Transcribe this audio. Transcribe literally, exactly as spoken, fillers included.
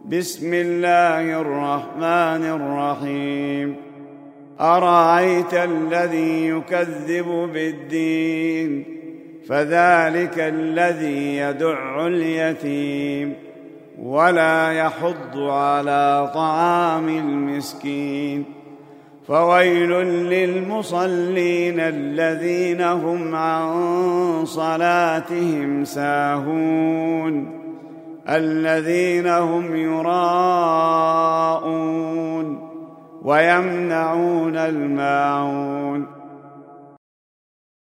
بسم الله الرحمن الرحيم أرأيت الذي يكذب بالدين فذلك الذي يدع اليتيم ولا يحض على طعام المسكين فويل للمصلين الذين هم عن صلاتهم ساهون الذين هم يراءون ويمنعون الماعون